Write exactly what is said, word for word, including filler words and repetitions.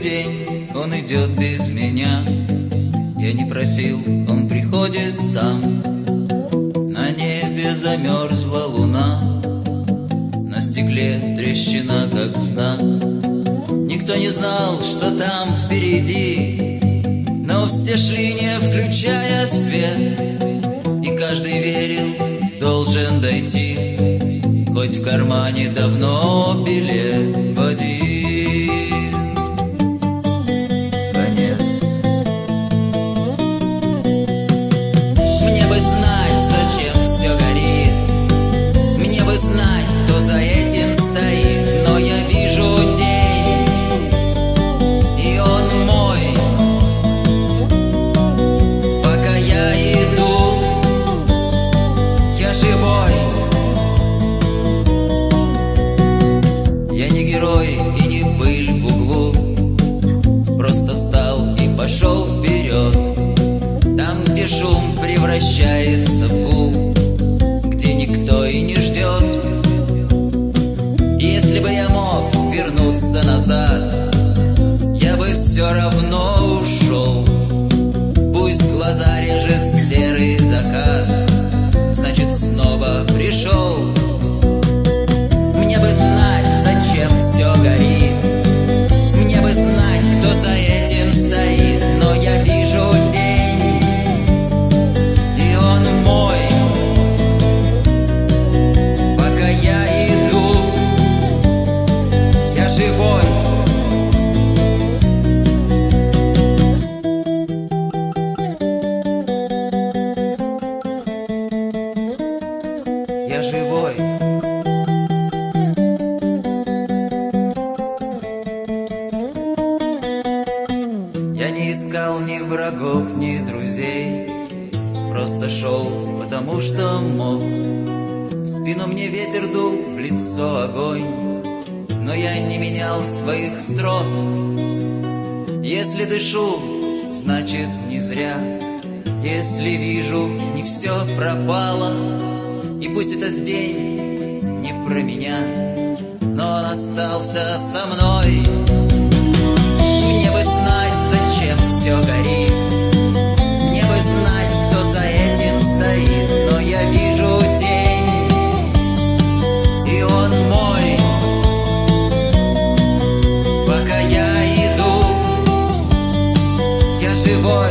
день он идет без меня. Я не просил, он приходит сам. На небе замерзла луна, на стекле трещина, как знак. Никто не знал, что там впереди, но все шли, не включая свет. И каждый верил, должен дойти, хоть в кармане давно билет в один конец. Мне бы знать, зачем все горит, мне бы знать, кто за этим стоит, но я вижу день, и он мой. Пока я иду, я живой. Я не герой и не пыль в углу, просто встал и пошел вперед. Там, где шум превращается в гул, где никто и не ждет. Если бы я мог вернуться назад, я бы все равно ушел. Пусть глаза режет серый закат, значит, снова пришел. Мне бы знать, зачем все горит, мне бы знать, кто за этим стоит, но я вижу день, и он мой. Пока я иду, я живой. Я живой. Я не искал ни врагов, ни друзей, просто шел, потому что мог. В спину мне ветер дул, в лицо огонь, но я не менял своих строк. Если дышу, значит не зря. Если вижу, не все пропало. И пусть этот день не про меня, но он остался со мной. Мне бы знать, зачем все горит, мне бы знать, кто за этим стоит, но я вижу день, и он мой. Пока я иду, я живой.